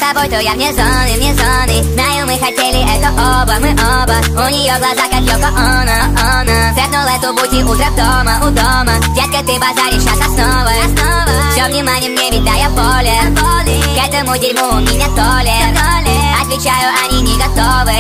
тобой, то я вне зоны, вне зоны. Знаю, мы хотели это оба, мы оба. У нее глаза как Йоко Оно. Цепнул эту бути утро дома, у дома. Детка, ты базаришь, сейчас основа. Все внимание мне, ведь да я поле. К этому дерьму у меня толер. Отвечаю, они не готовы.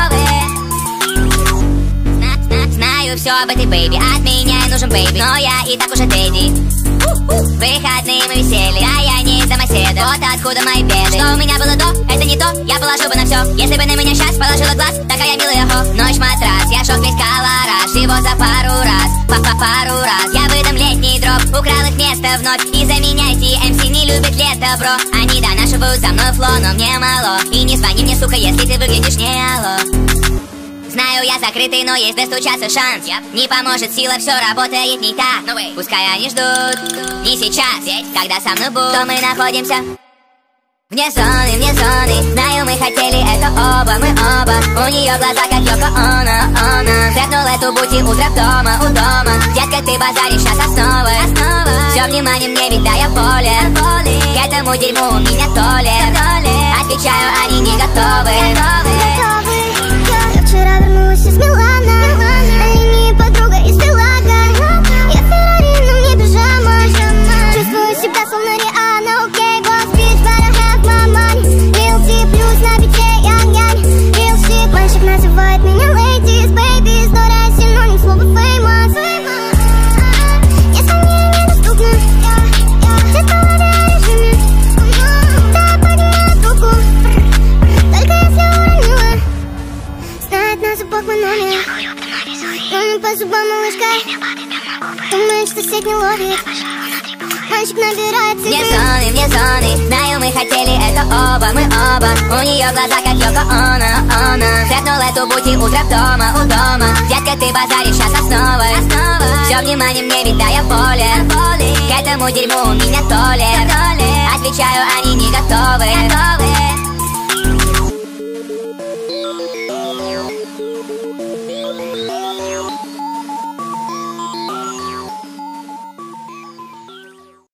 Знаю все об этой бэйби, от меня и нужен бэйби, но я и так уже Дэдди. Выходные мы веселье, да я не из домоседа. Вот откуда мои беды. Что у меня было до, это не то, я положу бы на все. Если бы на меня сейчас положила глаз, такая милая хо. Ночь матрас, я шок весь колораж. Всего за пару раз, пару раз. Я выдам летний дроп, украл их место вновь. И заменяйте, MC не любит лето, бро. Они донашивают за мной фло, но мне мало. И не звони мне, сука, если ты выглядишь не алло. Знаю, я закрытый, но есть достучаться шанс. Не поможет сила, все работает не так. Пускай они ждут, не сейчас, когда со мной будут, то мы находимся вне зоны, вне зоны. Знаю, мы хотели это оба, мы оба. У нее глаза как Йоко Оно. Цепнул эту бути утро дома, у дома. Детка, ты базаришь, сейчас основа. Все внимание мне, ведь да я поле. К этому дерьму у меня толер. Отвечаю, они не готовы. Вчера вернулась из Милана, на линии подруга из Белага. Я Феррари, но мне пижама. Чувствую себя словно Риhanna. Окей, boss bitch, but I have my money. Lil T плюс на бите, янь-янь. Real shit, мальчик называет меня ladies, babies. Доря синоним слова famous. Если мне недоступно, ты в голове о режиме. Дай поднять руку, только если уронила. Знает на зубах мой номер. Номер по зубам, малышка. Думает, что сеть не ловит. Мальчик набирает цифры. Вне зоны. Знаю, мы хотели это оба, мы оба. У нее глаза как Йоко Оно. Цепнул эту бути утро дома, у дома. Детка, ты базаришь, сейчас основа. Все внимание мне, ведь да я поле. К этому дерьму у меня толер. Отвечаю, они не готовы.